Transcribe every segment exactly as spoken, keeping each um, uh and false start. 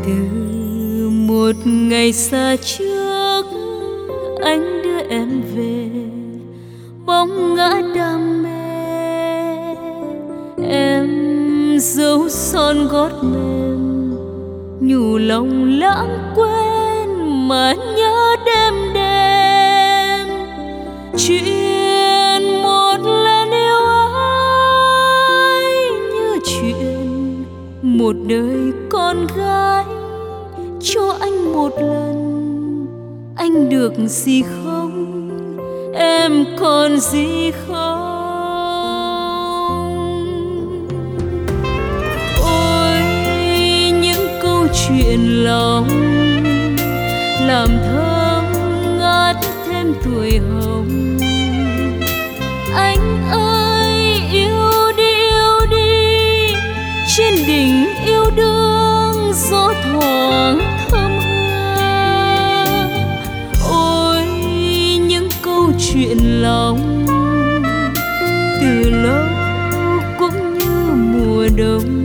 Từ một ngày xa trước, anh đưa em về bóng ngã đam mê. Em dấu son gót mềm, nhủ lòng lãng quên mà nhớ đêm đêm. Chuyện một lần yêu ai như chuyện một đời con gái. Cho anh một lần, anh được gì không? Em còn gì không? Ôi những câu chuyện lòng làm thơm ngát thêm tuổi hồng. Anh ơi yêu đi yêu đi, trên đỉnh yêu đương gió thoảng thơm hương. Ôi những câu chuyện lòng từ lâu cũng như mùa đông.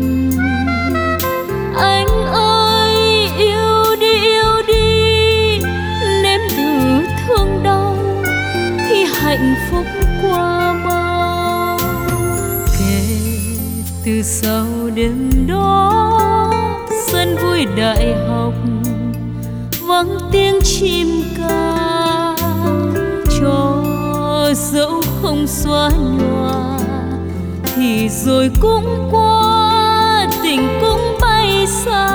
Anh ơi yêu đi yêu đi, nếm thử thương đau khi hạnh phúc qua mau. Kể từ sau đêm đó, sân vui đại học vắng tiếng chim ca. Cho dẫu không xóa nhòa thì rồi cũng qua, tình cũng bay xa.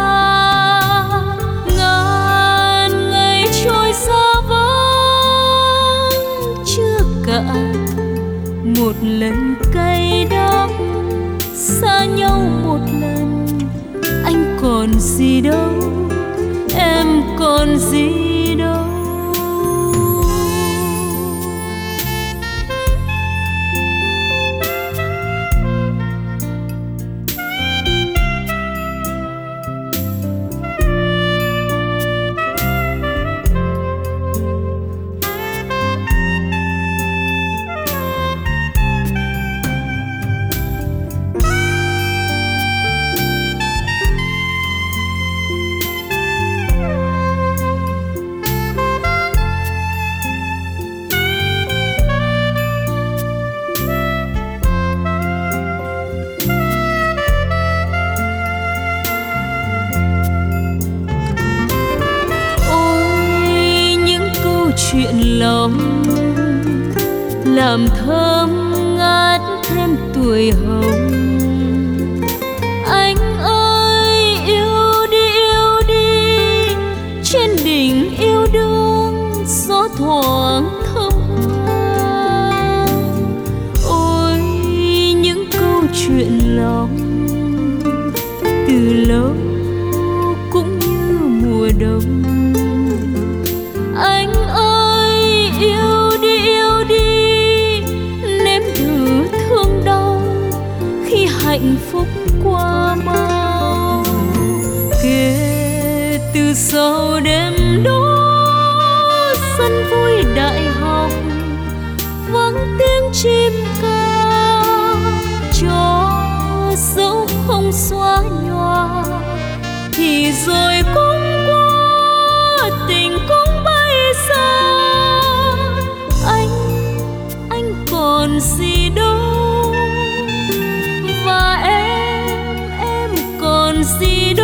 Ngàn ngày trôi xa vắng chưa cạn một lần cay đắng. Xa nhau một lần, anh còn gì đâu, em còn gì đâu. Chuyện lòng làm thơm ngát thêm tuổi hồng. Anh ơi yêu đi yêu đi, trên đỉnh yêu đương gió thoảng thơm hương. Ôi những câu chuyện lòng từ lâu cũng như mùa đông. Anh ơi yêu đi yêu đi, nếm thử thương đau khi hạnh phúc qua mau. Kể từ sau đêm đó, sân vui đại học vắng tiếng chim ca. Cho dẫu không xóa nhòa thì rồi cũng qua, tình cũng bay xa. Anh, anh còn gì đâu, và em, em còn gì đâu.